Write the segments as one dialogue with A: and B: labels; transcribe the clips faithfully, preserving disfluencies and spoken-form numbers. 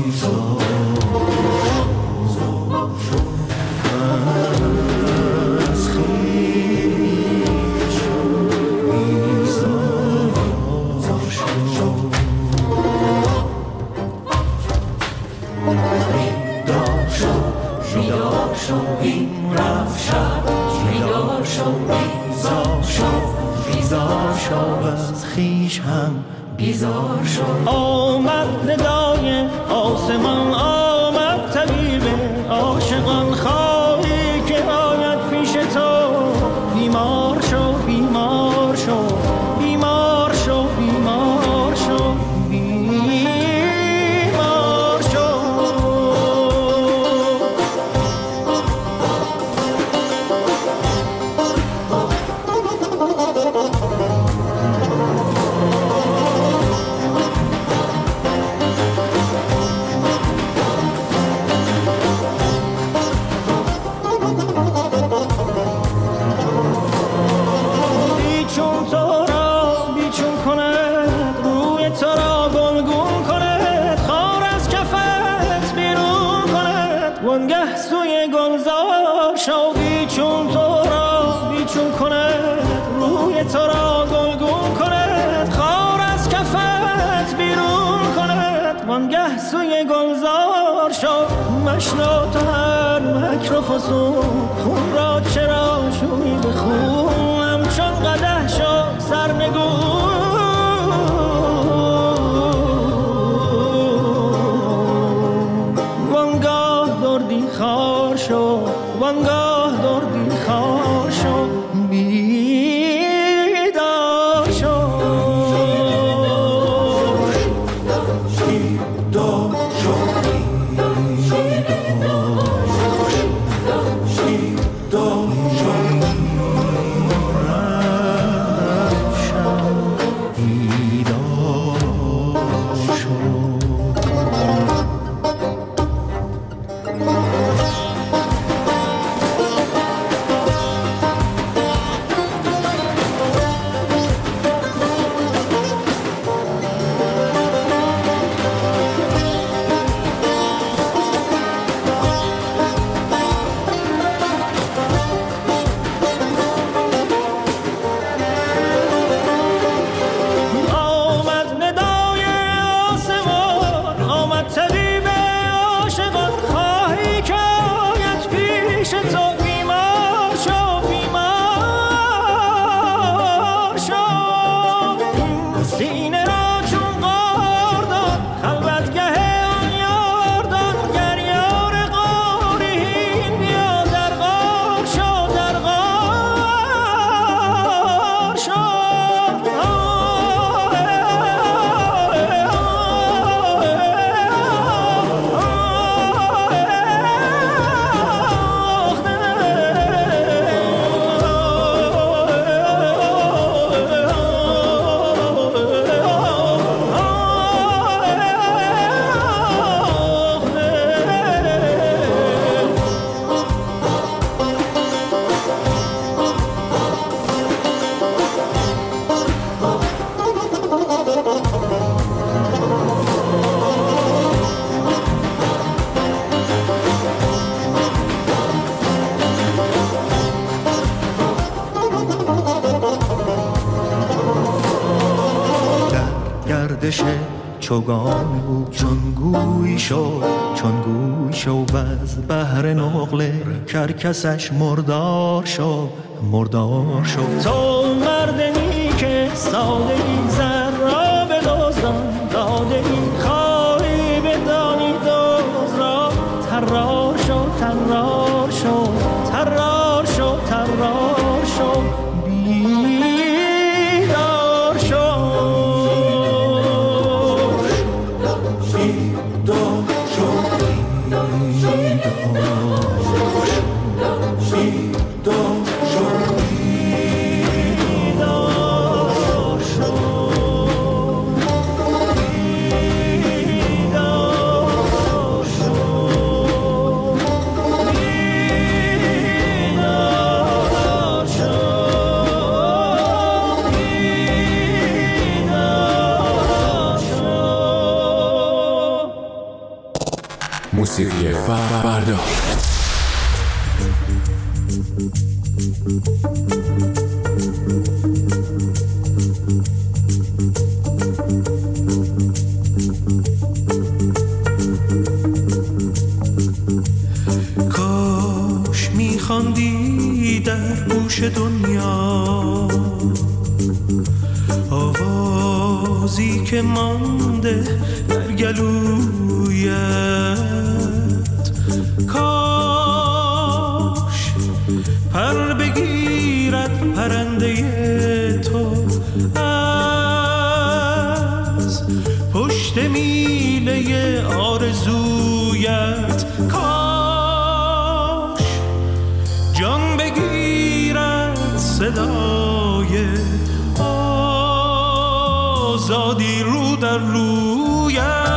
A: بیزار شد. آمد ندای آسمان، آمد طبیب عاشقان، خواهی که آید پیش تو. بیمار شو بیمار شو بیمار شو بیمار شو بیمار شو. وانگه سوی گلزار شو، بیچون تو را بیچون کند، روی تو را گلگون کند، خار از کفت بیرون کند. وانگه سوی گلزار شو، مشنو تو هر مکر و فسون، خون را چرا شوی به خون، همچون قدح شو سرنگون. خار شو وانگاه دردی خار شو، بیدار شو بیدار شو چوگان بود چون گوی شد چون گوی شد و از بحر نقل کرکسش مردار شد مردار شد. تو مردمی که ساده ای زر را به دزدان داده ای، خواهی بدانی دوز را ترار شد ترار شد ترار شد ترار شد بیدار شد. بیدار شد
B: موسیقی فردا.
A: کاش میخواندی در گوش دنیا آوازی که مانده در گلویت، کاش پر بگیرد پرنده تو از پشت میله آرزویت، کاش جان بگیرد صدای آزادی رو در رویت.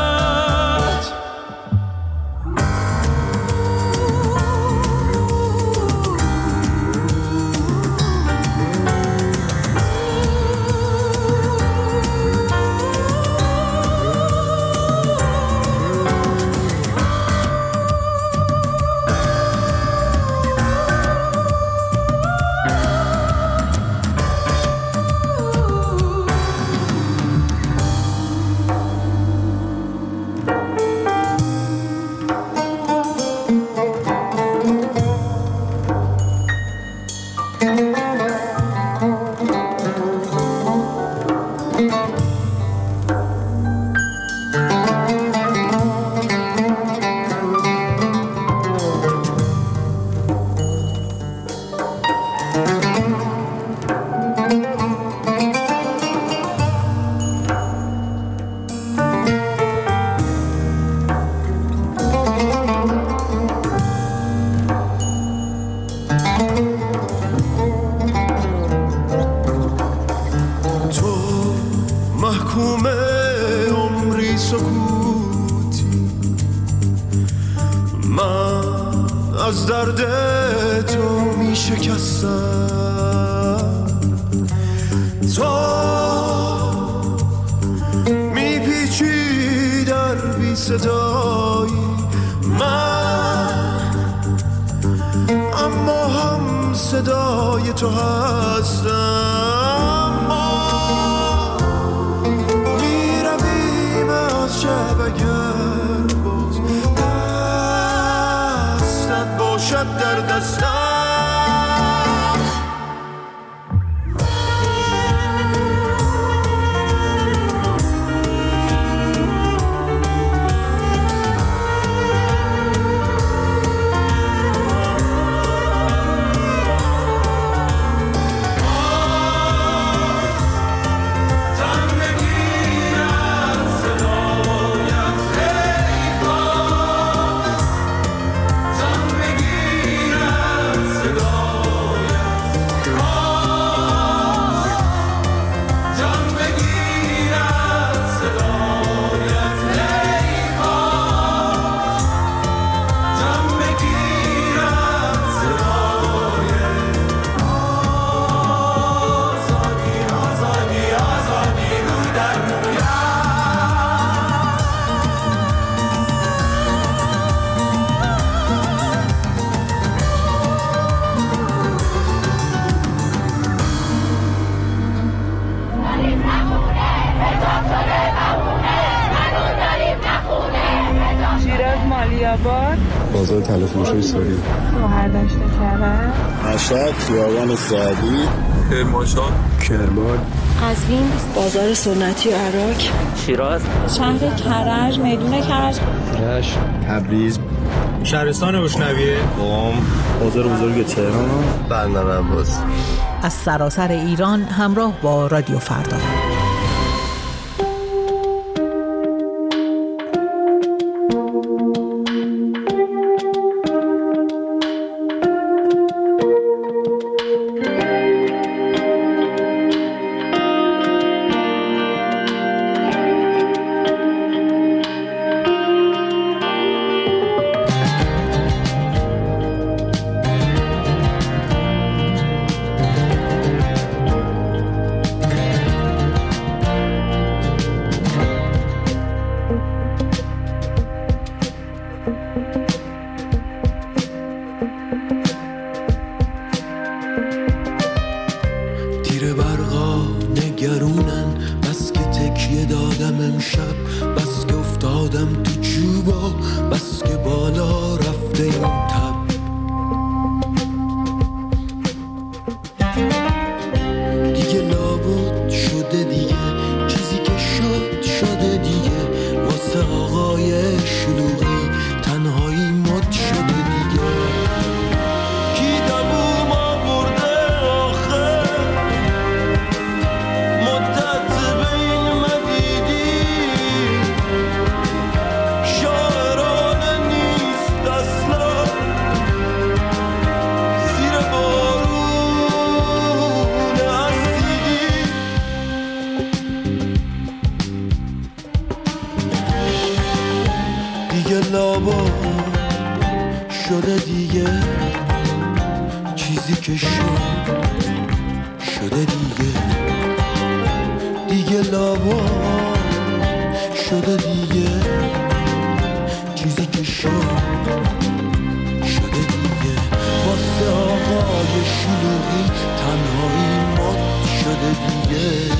C: بازار تلفروشی سوری،
D: مهردشت کرد،
C: مشهد، خیابان سعدی،
B: کرمانشاه،
C: کرمان،
D: قزوین، بازار سنتی و عراق،
E: شیراز،
D: شهر کرج، میدون کرج،
C: رشت، تبریز،
F: شهرستان بوشنویه،
C: قم، بازار بزرگ تهران،
G: بندر عباس.
H: از سراسر ایران همراه با رادیو فردا.
E: شب، بس که افتادم تو جوبا، بس که بالا رفته این تب. دیگه لابد شده دیگه، چیزی که شد شده دیگه، واسه آقای شلوغی تنهایی مد شده دیگه. کی دووم آورده آخه مدت بین مدیدی، شاعرانه نیست اصلا زیر بارون اسیدی. دیگه لابا شده دیگه، چیزی که شد شده دیگه. دیگه لابا شده دیگه، چیزی که شد شده دیگه. واسه آقای شلوغی تنهایی مد شده دیگه.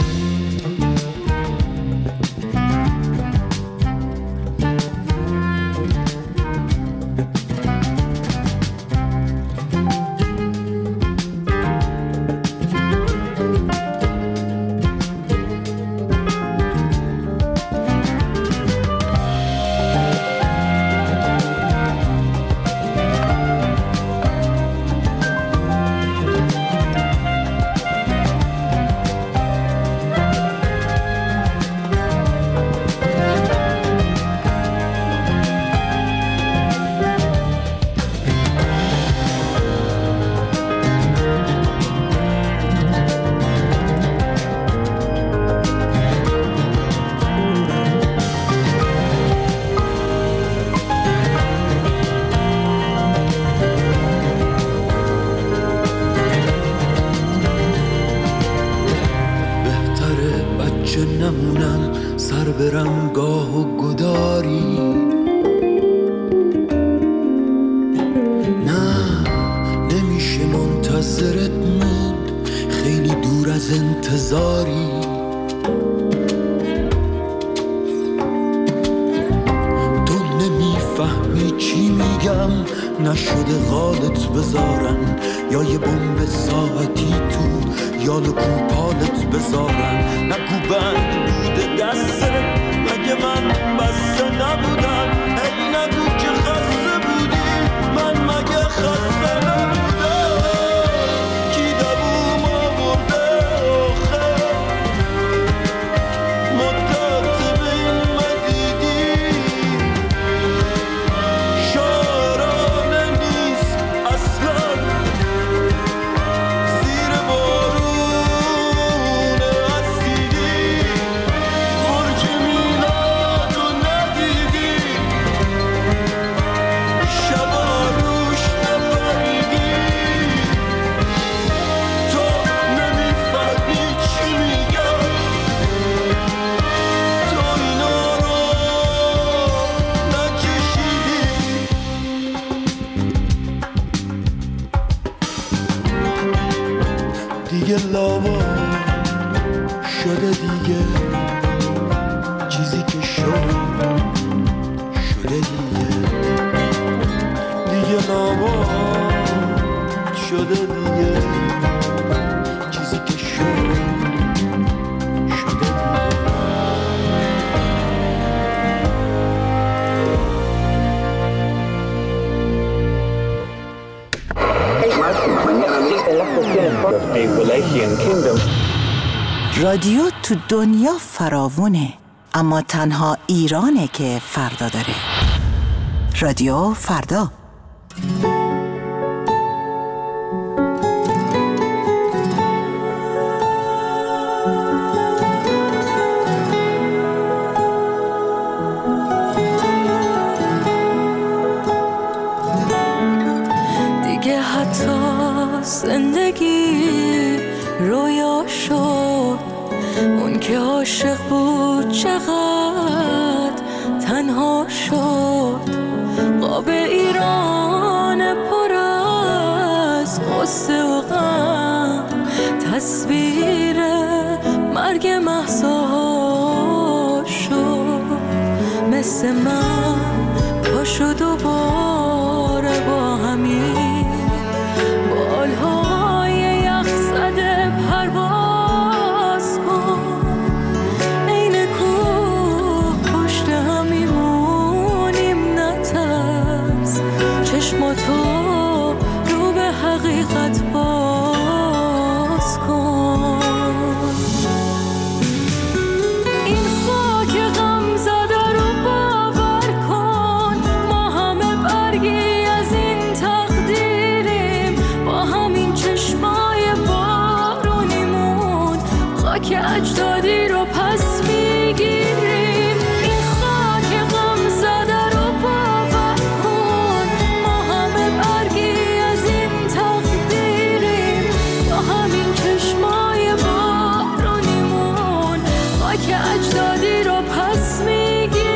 E: برم گاه و گداری، نه نمیشه منتظرت موند، خیلی دور از انتظاری. تو نمیفهمی چی میگم، نشده غالت بذارن یا یه بمب ساعتی تو یال کوپالت بذارن. نگو بند بوده دستت، مگه من بسته نبودم؟ ای نگو که خسته بودی، من مگه خسته نبودم؟ کی دووم آورده آخه مدت بین مدیدی، شاعرانه نیست اصلا زیر بارون اسیدی. برج میلادو ندیدی، شبا روش نپریدی. تو نمیفهمی چی میگم، تو اینا رو نکشیدی. دیگه لاوا شده دیگه، چیزی که شد شده دیگه. دیگه لاوا شده دیگه، چیزی که شد شده دیگه.
H: رادیو تو دنیا فراوونه، اما تنها ایرانه که فردا داره. رادیو فردا.
G: دیگه حتی زندگی رویا شد، اون که عاشق بود چقدر تنها شد. قاب ایران پر از قصه و غم، تصویر مرگ مهسا شد. واسه من پاشو دوباره با همین بالهای یخ زده پرواز کن. این کوه پشت هم میمونیم نترس، چشماتو رو به حقیقت باز کن. این خاک غم زده رو باور کن، ما همه برگی از این تقدیریم، با همین چشمای بارونیمون خاک اجدادی رو پس میگیریم. این خاک غم زده رو باور کن، ما همه برگی از این تقدیریم، با همین چشمای بارونیمون خاک اجدادی رو پس میگیریم.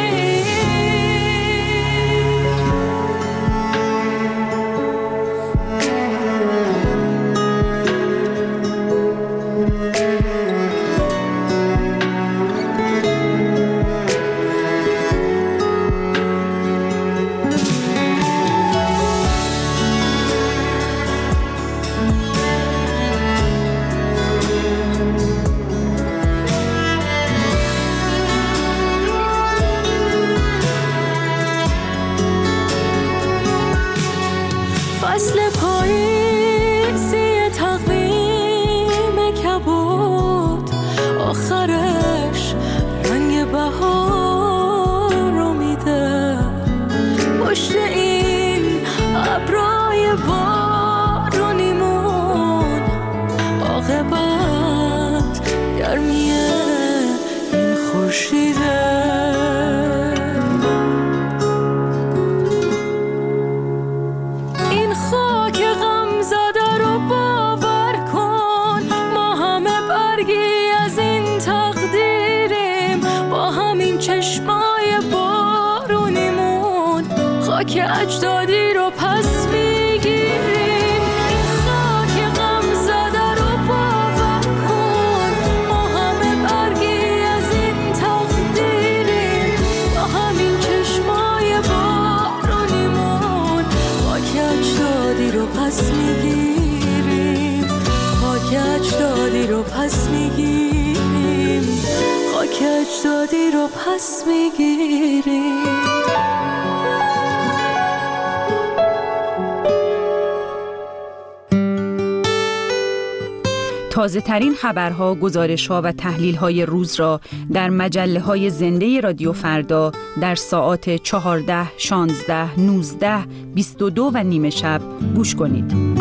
G: فصل پاییزی تقویم کبود، آخرش رنگ بهار رو میده. پشت این ابرای بارونیمون عاقبت گرمیه این خورشیده. این خاک غم زده رو باور کن، ما همه برگی از این تقدیریم، با همین چشمای بارونیمون خاک اجدادی رو پس میگیریم. این خاک غم زده رو باور کن، ما همه برگی از این تقدیریم، با همین چشمای بارونیمون خاک اجدادی رو پس میگیریم. خاک اجدادی رو پس میگیریم. خاک اجدادی رو پس میگیریم.
I: تازه ترین خبرها، گزارش‌ها و تحلیل‌های روز را در مجله‌های زنده رادیو فردا در ساعات چهارده، شانزده، نوزده، بیست و دو و نیمه شب گوش کنید.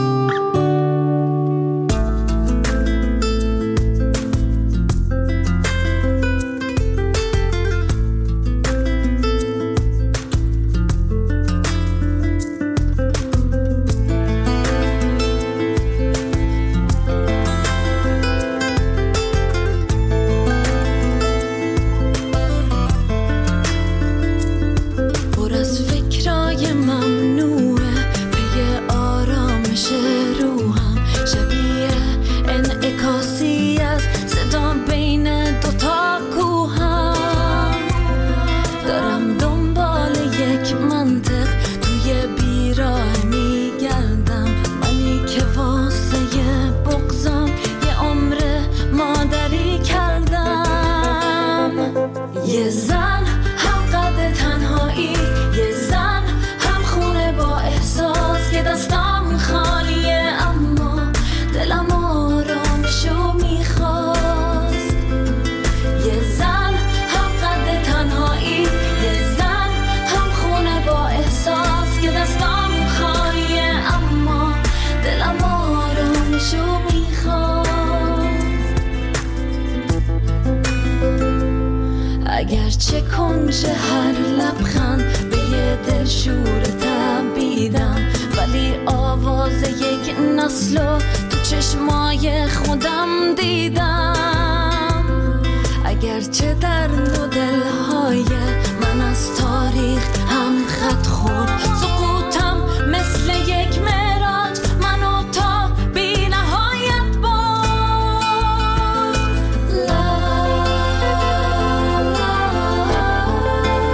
G: اگرچه کنج هر لبخند به یه دلشور تبیدم، ولی آواز یک نسلو تو چشمای خودم دیدم. اگرچه در نو دلهای من از تاریخ هم خط خورد، سقوطم مثل یک معراج منو تا بی نهایت برد. لا لا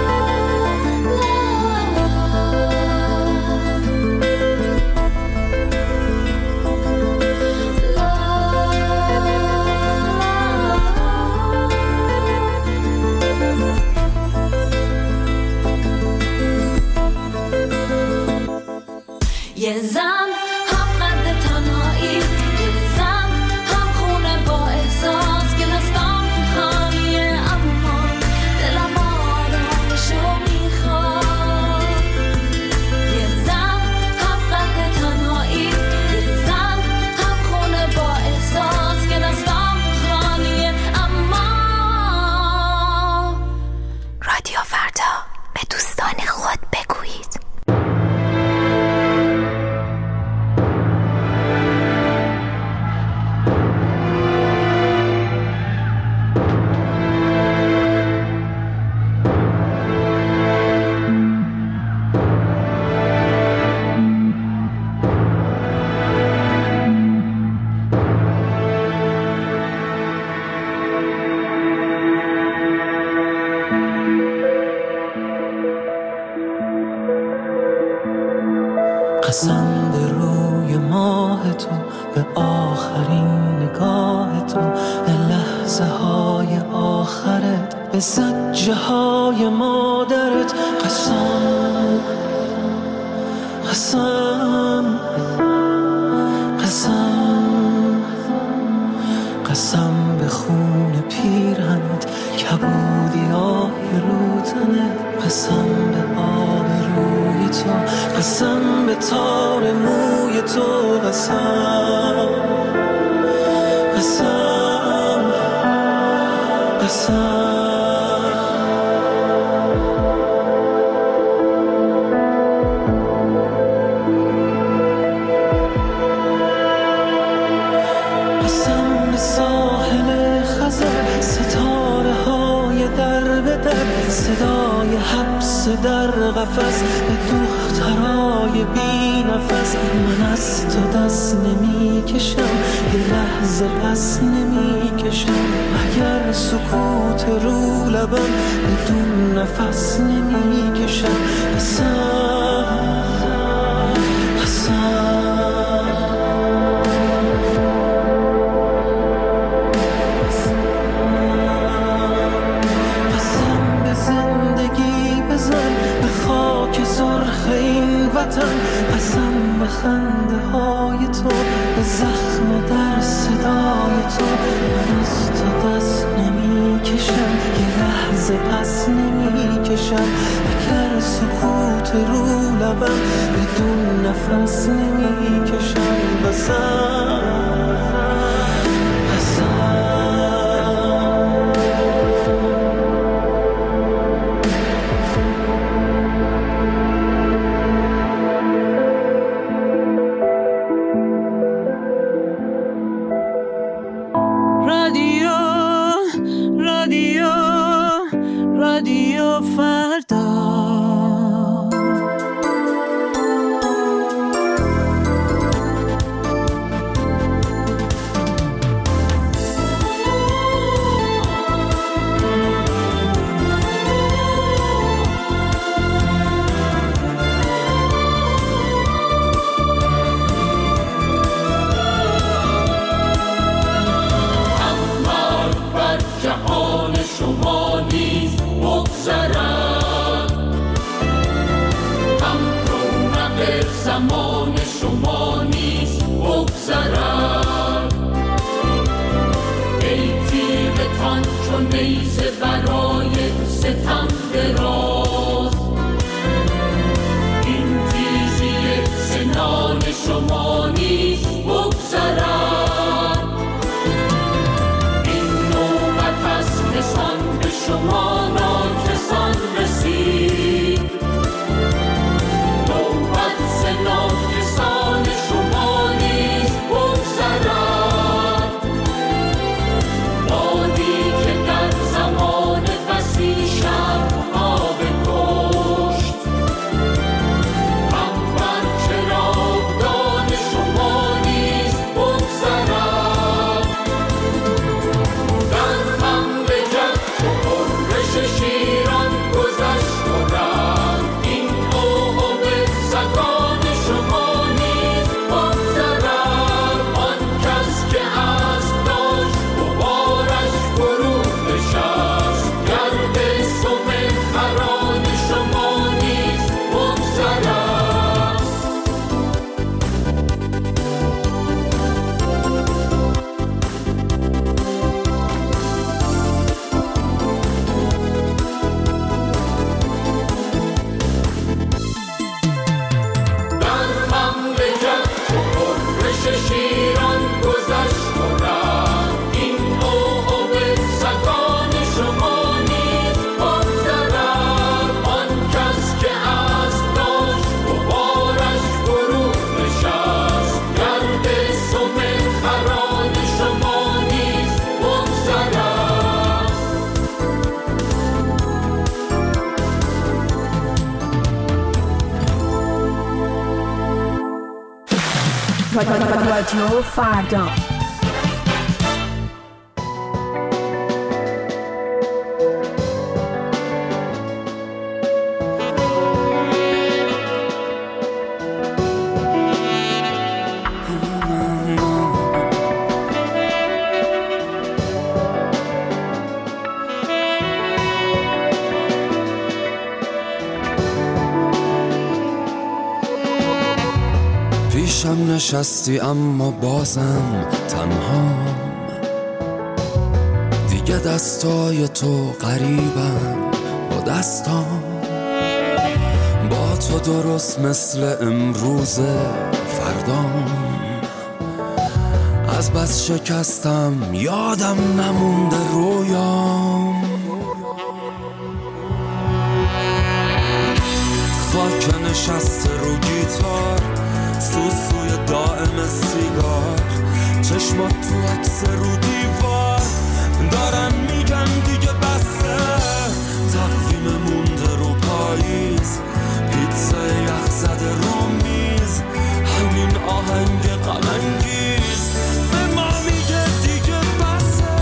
E: قسم به روی ماه تو، به آخرین نگاه تو، به لحظه های آخرت، به زجه های مادرت. قسم قسم قسم قسم به خون پیرهنت، کبودیای رو تنت. قسم به آب روی تو، قسم به تار موی تو. قسم قسم قسم صدای حبس در قفس، به دخترای بی نفس. من از تو دست نمی کشم، یه لحظه پس نمی کشم. اگر سکوت رو لبم، بدون نفس نمی کشم. قسم قسم قسم به خنده های تو، به زخم در صدای تو. من از تو دست نمی کشم، یه لحظه پس نمی کشم. اگر سکوت رو لبم، بدون نفس نمی کشم. قسم
I: رادیو فردا.
J: پیشم نشستی اما بازم تنها، دیگه دستای تو قریبن با دستام، با تو درست مثل امروز فردام. از بس شکستم یادم نمونده رویام، خاک نشسته رو گیتار، سوسوی دائم سیگار، چشمات تو عکس رو دیوار، دارن میگن دیگه بسه، تقویم مونده رو پاییز، پیتزا یخ زده رو میز، همین آهنگ غم انگیز به ما میگه دیگه بسه.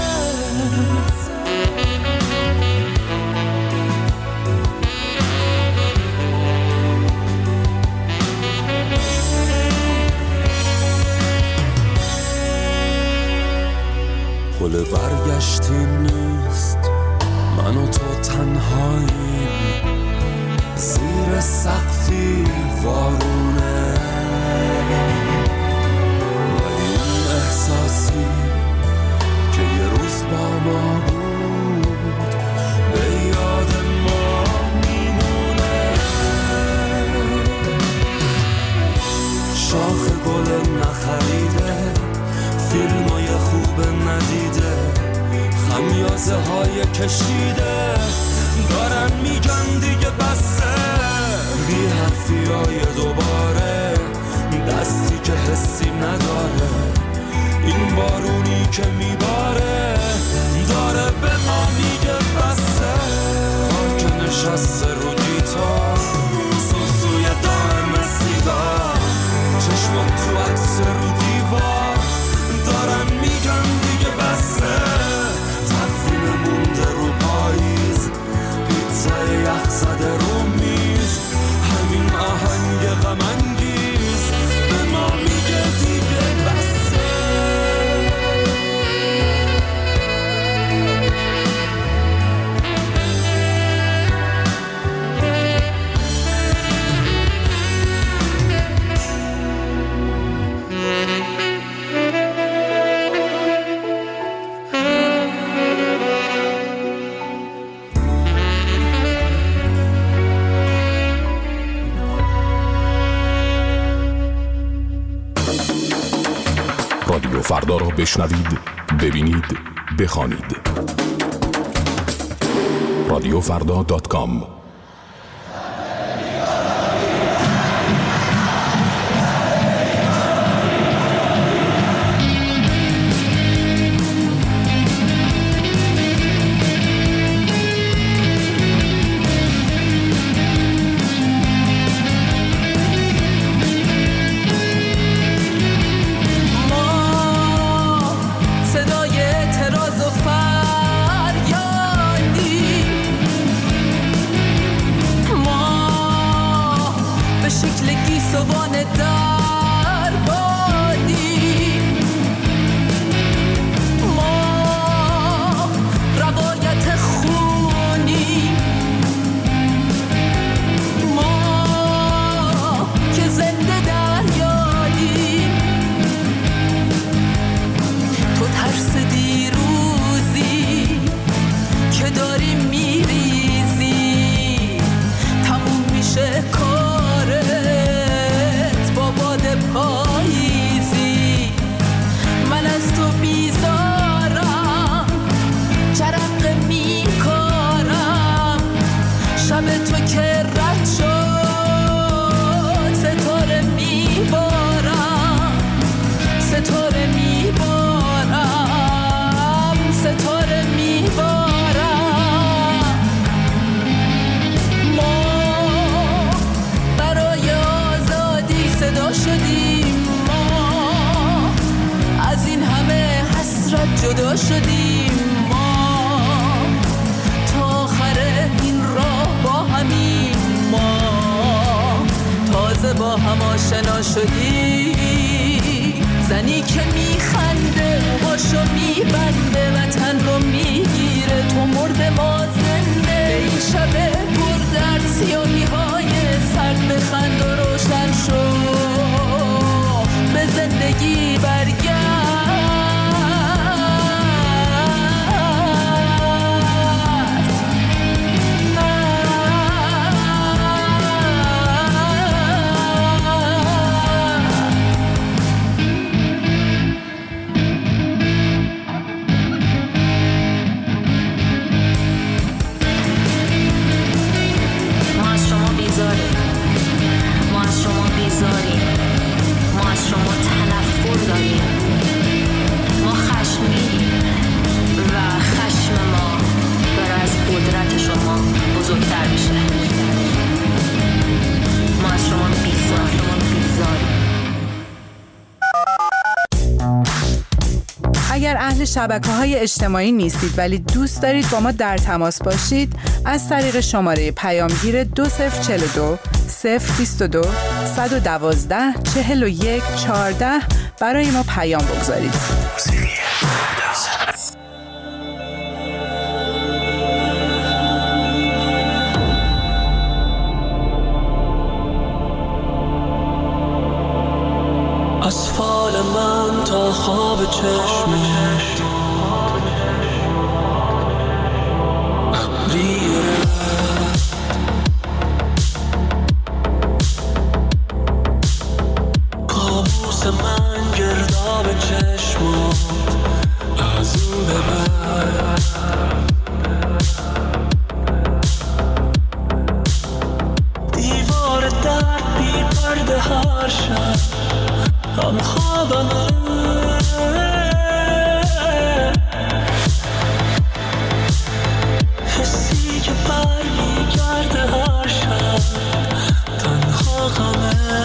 J: پل برگشتی نیست، من و تو تنهاییم زیر سقفی وارونه، ولی اون احساسی که یه روز با ما بود به یاد ما میمونه. شاخ گل نخریده، فیلمای خوب ندیده، خمیازه های کشیده، دارن میگن دیگه بسه، بی حرفی های دوباره، دستی که حسی نداره، این بارونی که میباره داره به ما میگه بسه. خاک نشسته رو گیتار، سوسوی دائم سیگار، چشمات تو عکس رو دیوار، دارن میگن دیگه بسه، تقویم مونده رو پاییز، پیتزا یخ زده رو میز، همین آهنگ غم انگیز به ما میگه دیگه بسه.
B: رادیو فردا را بشنوید، ببینید، بخوانید. رادیو فردا دات کام.
G: جدا شدیم ما، تا آخر این راه با همین ما، تازه با هم آشنا شدیم. زنی که میخنده باشو میبنده، وطن رو میگیره تو مرد ما زنده. این شب پر درد سیاهی های سرد بخند و روشن شد،
K: بزرگتر میشه. ما از شما بیزاریم.
L: اگر اهل شبکه‌های اجتماعی نیستید ولی دوست دارید با ما در تماس باشید، از طریق شماره پیامگیر دو صفر چهل و دو صفر بیست و دو صد و دوازده چهل و یک چهارده برای ما پیام بگذارید.
E: از فال من تا خواب چشمت ابری رفت، کابوس من گرداب چشمات از این به بعد دیوار درد بی پرده هر شب هم خوابمه، حسی که بر میگرده هر شب تنها غمه.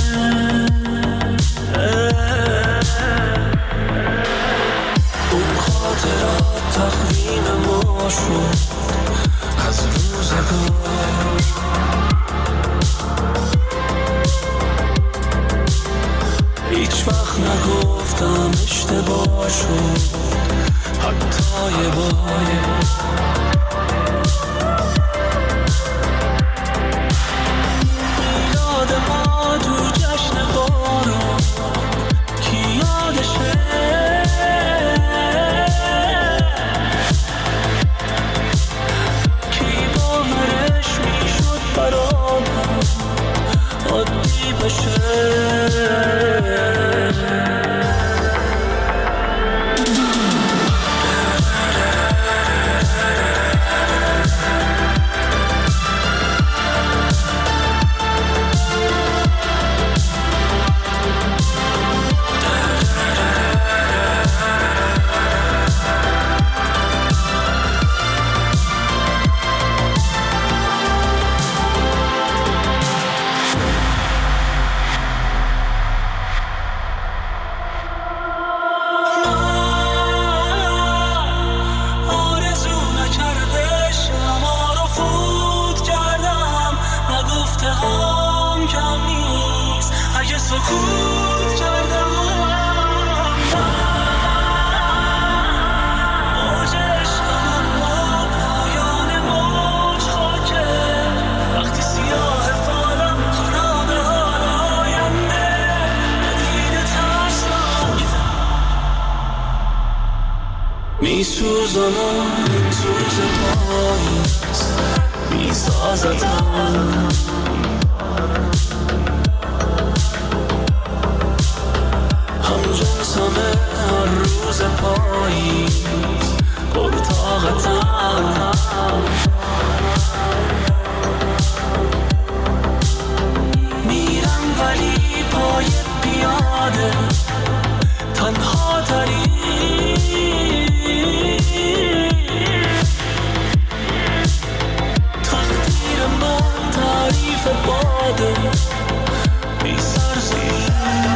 E: اون خاطرات تقویم ما شد از روزگار، هیچ وقت نگفتم اشتباه شد حتی یه بار. میلاد ما تو جشن بارون کی یادشه، کی باورش میشد برامون عادی بشه. میسوزانم این سوز پاییز میسازدم، هم جنسمه هر روز پاییز پرطاقتم. میرم ولی پای پیاده تنها تری، تقدیر من تعریف باده بی سرزی.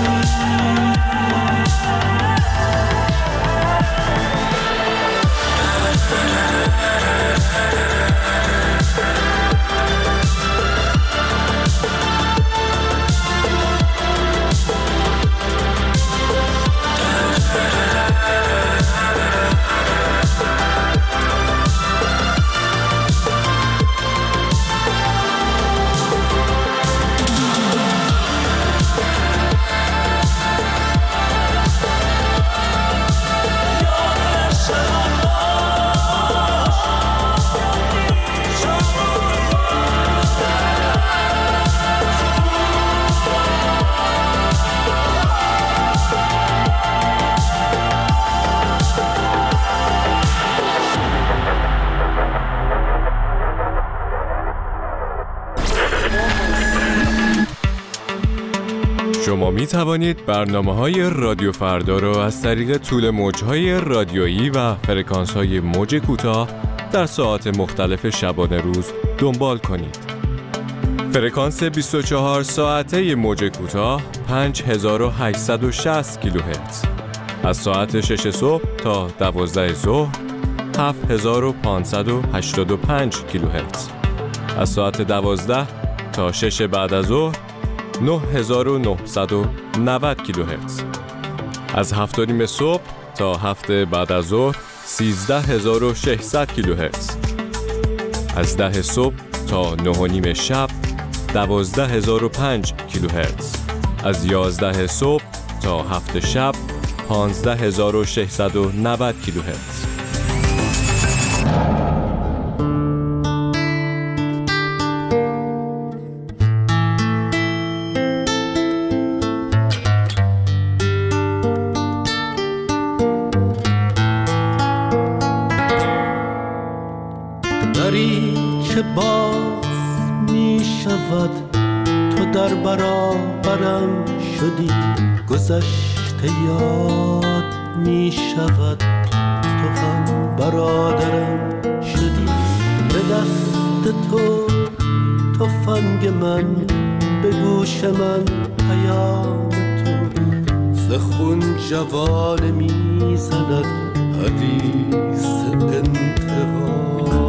M: شما می توانید برنامه‌های رادیو فردا را از طریق طول موج‌های رادیویی و فرکانس‌های موج کوتاه در ساعات مختلف شبانه روز دنبال کنید. فرکانس بیست و چهار ساعته موج کوتاه پنج هزار و هشتصد و شصت کیلوهرتز. از ساعت شش صبح تا دوازده ظهر هفت هزار و پانصد و هشتاد و پنج کیلوهرتز. از ساعت دوازده تا شش بعد از ظهر نه هزار و نهصد و نود کیلوهرتز. از هفت و نیم صبح تا هفت بعد از ظهر سیزده هزار و ششصد کیلوهرتز. از ده صبح تا نه و نیم شب دوازده هزار و پنج کیلوهرتز. از یازده صبح تا هفت شب پانزده هزار و ششصد و نود کیلوهرتز.
E: دریچه باز می شود، تو در برابرم شدی، گذشته یاد می شود، تو هم برادرم شدی. به دست تو تفنگ من، به گوش من پیام تو، ز خون جوانه می زند حدیث انتقام.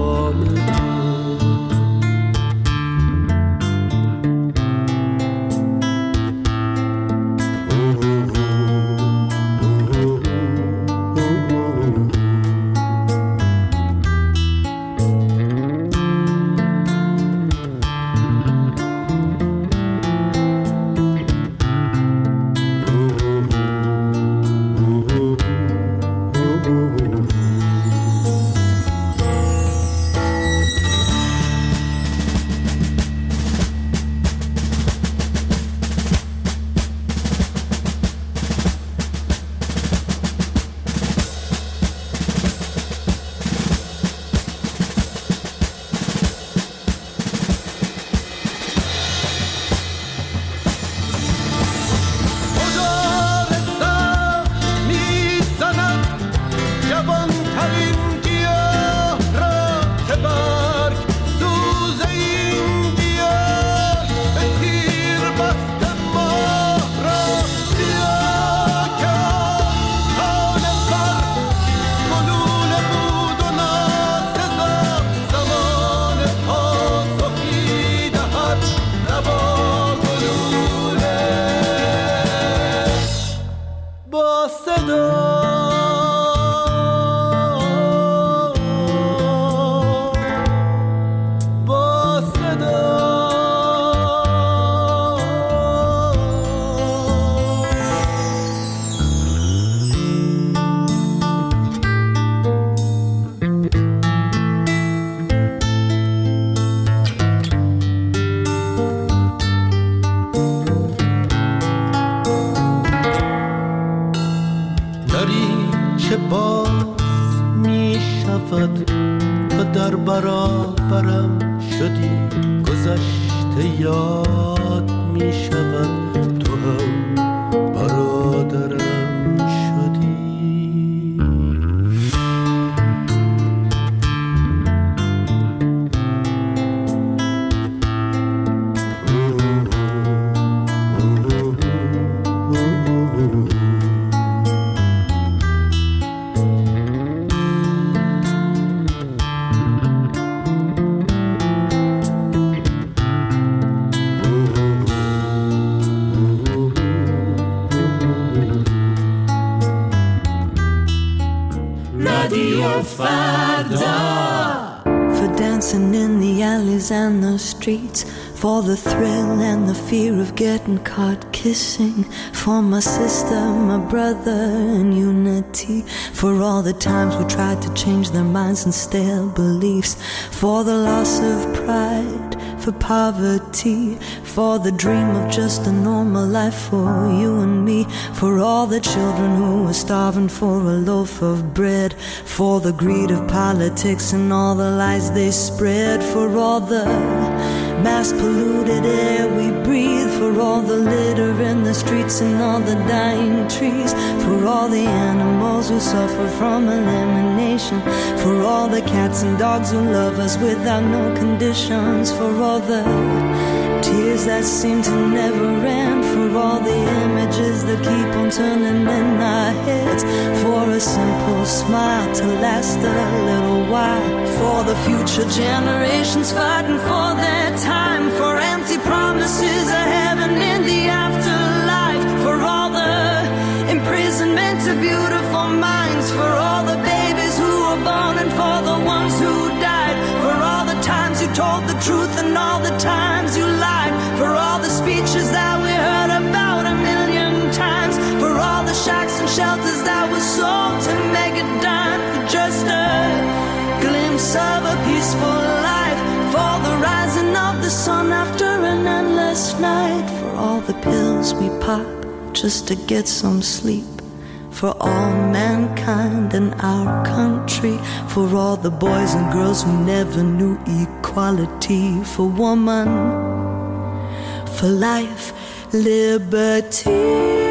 E: دریچه باز می شود، تو در برابرم شدی، گذشته یاد می شود، تو هم برادرم شدی.
N: For dancing in the alleys and the streets, for the thrill and the fear of getting caught kissing, for my sister, my brother, and unity, for all the times we tried to change their minds and stale beliefs, for the loss of pride, for poverty, for the dream of just a normal life for you and me, for all the children who were starving for a loaf of bread, for the greed of politics and all the lies they spread, for all the mass polluted air we breathe, for all the litter in the streets and all the dying trees, for all the animals who suffer from elimination, for all the cats and dogs who love us without no conditions, for all the tears that seem to never end, for all the images that keep on turning in our heads, for a simple smile to last a little while, for the future generations fighting for their time, for empty promises of heaven in the afterlife, for all the imprisonment of beautiful minds, for all the babies who were born and for the ones who died, for all the times you told the truth and all the times you lied, for all the speeches that we heard about a million times, for all the shacks and shelters that were sold to make a dime for just a glimpse of a peaceful life, for the rising of the sun after an endless night, for all the pills we pop just to get some sleep, for all mankind in our country, for all the boys and girls who never knew equality, for woman, for life, liberty.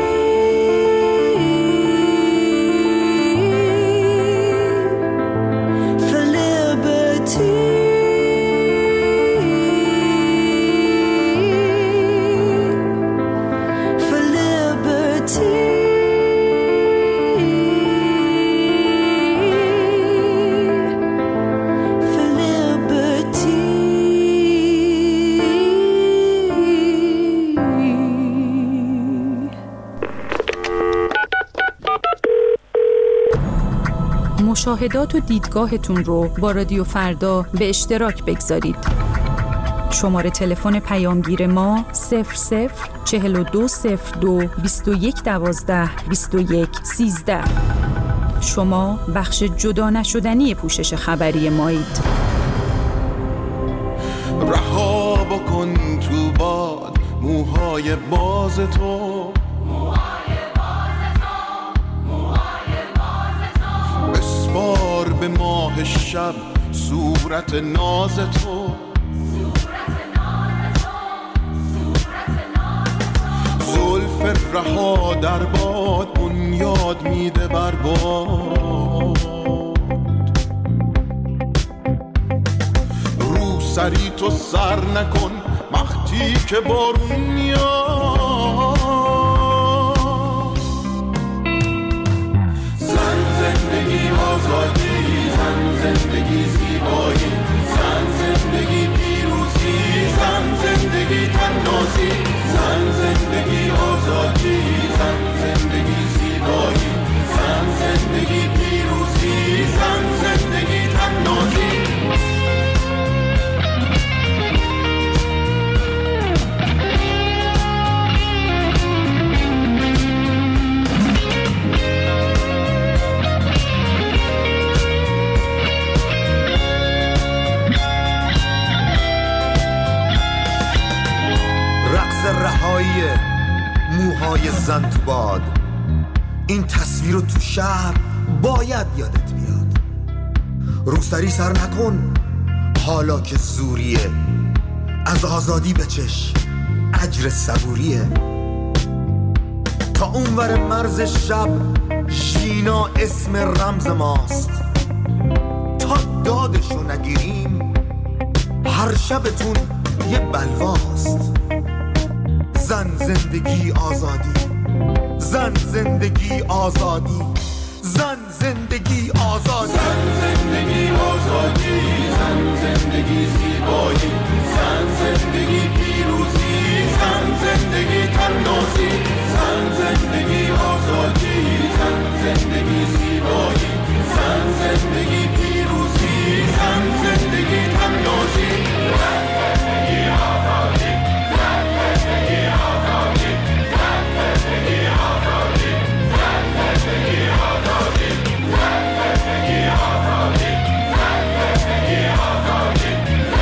I: مشاهدات و دیدگاهتون رو با رادیو فردا به اشتراک بگذارید. شماره تلفن پیامگیر ما صفر صفر چهل و دو صفر دو بیست و یک دوازده بیست و یک سیزده. شما بخش جدا نشدنی پوشش خبری مایید.
O: رها بکن تو باد موهای باز تو، بسپار به ماه شب صورت ناز تو، زلف رها در باد بنیاد میده بر باد، رو سری تو سر نکن وقتی که بارون میاد، زن زندگی آزادی، زن زندگی زیبایی، زن زندگی پیروزی، زن زندگی تنازی، زن زندگی آزادی، زن زندگی زیبایی، زن زندگی پیروزی، زن زندگی تنازی.
P: رهایی موهای زن تو باد، این تصویر رو تو شهر باید یادت بیاد. روسری سر نکن حالا که زوریه، از آزادی بچش اجر صبوریه. تا اونور مرز شب ژینا اسم رمز ماست، تا دادشو نگیریم هر شبتون یه بلواست. زن زندگی آزادی، زن زندگی آزادی، زن زندگی آزادی، زن زندگی آزادی، زن زندگی زیبایی، زن زندگی پیروزی، زن زندگی تنازی، زن زندگی آزادی، زن زندگی زیبایی، زن زندگی پیروزی، زن زندگی تنازی، زن زندگی آزادی، زن زندگی آزادی، زن زندگی آزادی، زن زندگی آزادی، زن زندگی آزادی، زن زندگی آزادی،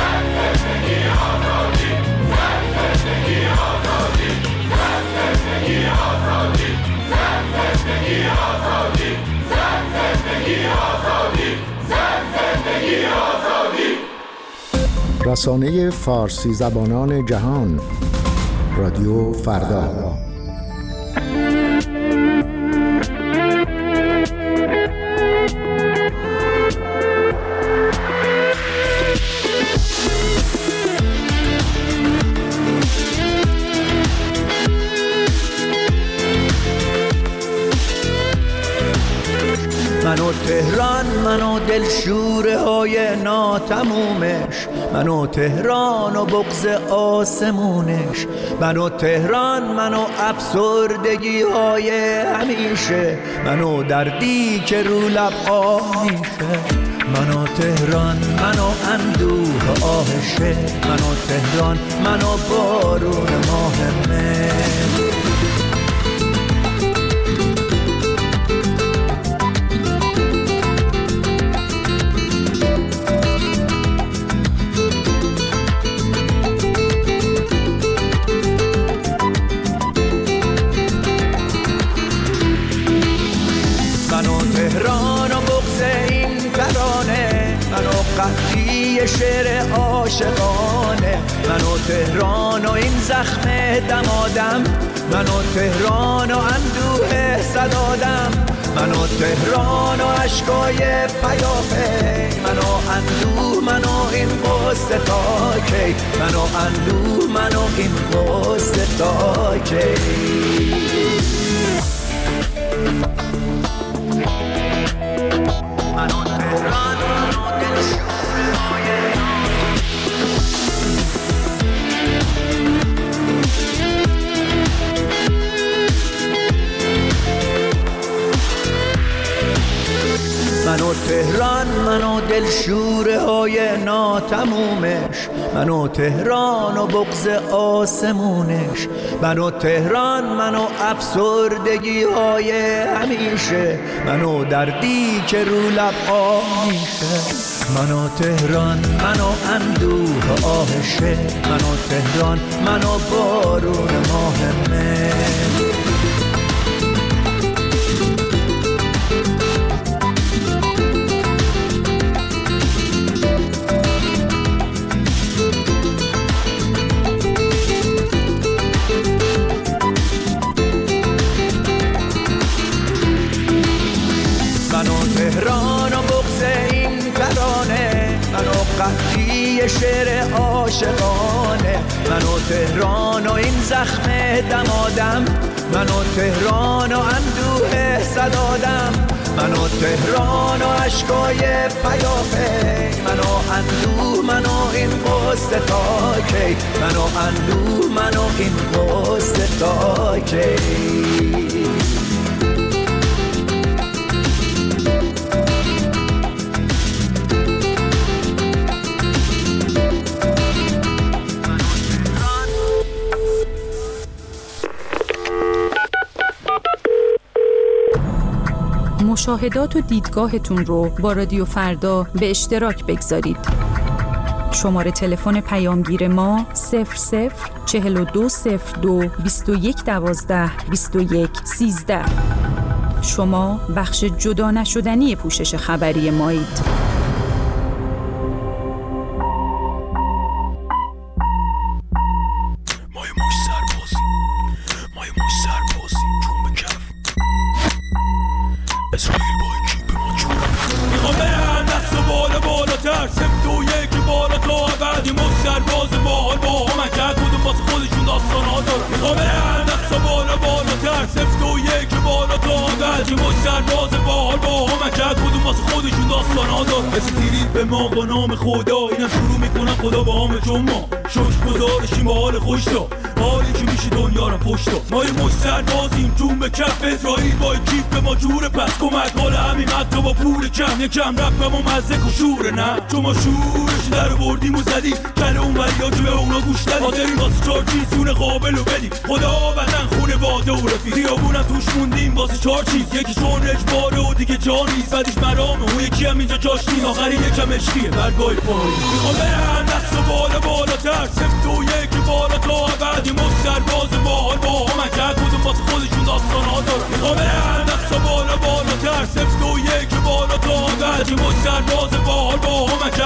Q: رسانه فارسی زبانان جهان، رادیو فردا.
A: منو تهران، منو دلشوره های ناتمومش، منو تهران و بغض آسمونش، منو تهران، منو افسردگی های همیشه، منو دردی که رو لب آه میشه. منو تهران، منو اندوه آهشه، منو تهران، منو بارون ماه مه. شعر عاشقانه، منو تهران و این زخم دمادم، منو تهران و اندوه صدادم، منو تهران و عشقای پیاپی، منو اندوه، منو این قصه تا کی، منو اندوه، منو این قصه تا کی. منو تهران، منو دلشوره های منو تهران، منو دلشوره های ناتمومش، منو تهران و بغض آسمونش، منو تهران، منو افسردگی های همیشه، منو دردی که رو لب آه میشه. منو تهران، منو اندوه آهشه، منو تهران، منو بارون ماه مه. شعر عاشقانه، منو تهران و این زخم دمادم، منو تهران و اندوه صدادم، منو تهران و عشقای پیاپی، منو اندوه، منو این قصه تا کی، منو اندوه، منو این قصه تا کی.
I: مشاهدات و دیدگاهتون رو با رادیو فردا به اشتراک بگذارید. شماره تلفن پیامگیر ما صفر صفر چهل و دو صفر دو بیست و یک دوازده بیست و یک سیزده. شما بخش جدا نشدنی پوشش خبری مایید.
R: به ما با نام خدا اینم شروع میکنم خدا با همه چون ما شش گذارشیم با حال خوش دا حالی که میشه دنیا رو پشت دا ما یه مشتر بازیم جون به کف اسرائیل با کیف به ما جوره پس کمک حال همین حتی با پول کم یکم رفت ما مزدک و شوره نه چون ما شورش در بردیم و زدیم کل اون وریا که به اونا گوش دادیم حاضرین واسه چار چیزونه قابل و بدیم خدا وطن خونه باده و رفیق خیابونم توش موندیم واسه چار چیز یکی چون اجباره و دیگه جا نیست بعدش مرامه اون یکی هم اینجا جاش نیست آخری یکم عشقیه برگای پایی میخوام برم دست و بالا بالاتر سفت و یکی بالا تا بعدی مستر باز باحال با هم کرد کدوم واسه خودشون داستان ها دارن میخوام برم دست و بالا بالاتر سفت و یکی بالا تا بعدی مستر باز باحال با هم کرد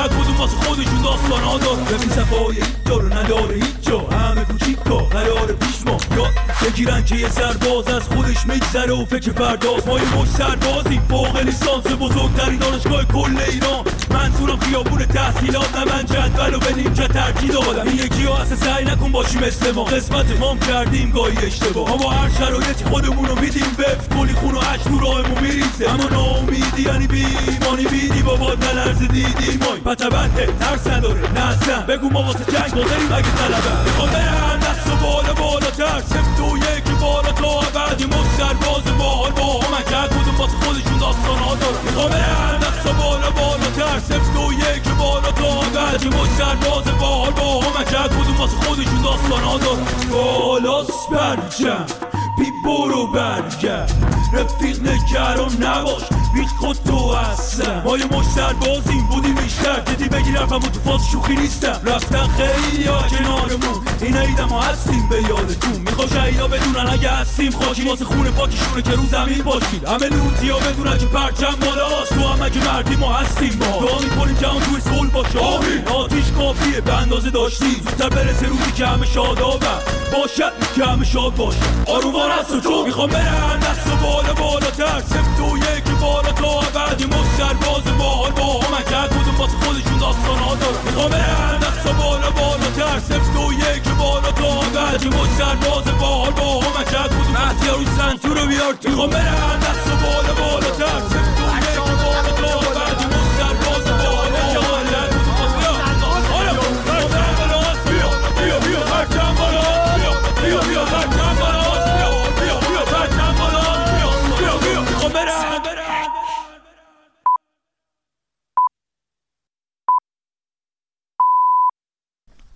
R: که کدوم واسه خودشون داستان ها داره. ببین صفای هیچ جا رو نداره هیچ جا، همه کوچیکا قرار پیش ما یاد بگیرن که یه سرباز از خودش میگذره و فکر فرداست. ما یه مش سربازیم فوق لیسانس بزرگترین دانشگاه کل ایران. منظورم خیابون تحصیلات نه من جدول و به نیمچه ترتیب دادم. این یکی ها اصلا سعی نکن باشی مثل ما، قسمت مام کردیم گاهی اشتباه. ما با هر شرایطی خودمون رو میدیم وفت کلی خون و عشق تو راهمون میریزه. اما ناامیدی یعنی بی ایمانی بیدی بابا نلرز دیدی مای پتبته ترس نداره نه اصلا. بگو ما واسه جنگ بازاریم اگه طلبه میخوام برن دست و بالا بالاتر سفت و یکی بالا تا بعدی مش سرباز باحال با هم که کدوم واسه خودشون داستان ها دارن. میخوام برن دست و بالا بالاتر سفت و یکی بالا تا بعدی مش سرباز باحال با هم که کدوم واسه خودشون داستان ها دارن. بالاست برجم بی برو برگرد رفیق نگران نباش هیچ خود تو هستم. ما یه مش سربازیم بودیم بیشتر دیدی بگیر رفم و تو فاز شوخی نیستم. رفتن خیلی ها کنارمون این عیدم ها هستیم به یادتون. میخوا شهیدا بدونن اگه هستیم خاکی واسه خونه پاکشونه که رو زمین باشید. همه لوتی ها بدونن که پرچم بالاست. تو هم اگه مردی ما هستیم با دعا میکنیم که اون توی صلح باشه. آمین آتیش کافیه به اندازه داشتی زودتر برسه روزی که همه شادابم باشد که همه شاد باشه. آرومان هست و چون میخوام برن دست و بالا بالاتر سفت و یکی بالا تا بعدی مش سرباز باحال با هم که کدوم واسه خودشون داستان ها دارن. میخوام برن دست و بالا بالاتر سفت و یکی بالا تا بعدی مش سرباز باحال با هم که کدوم احتیار و سنتور رو بیار. میخوام برن دست و بالا بالاتر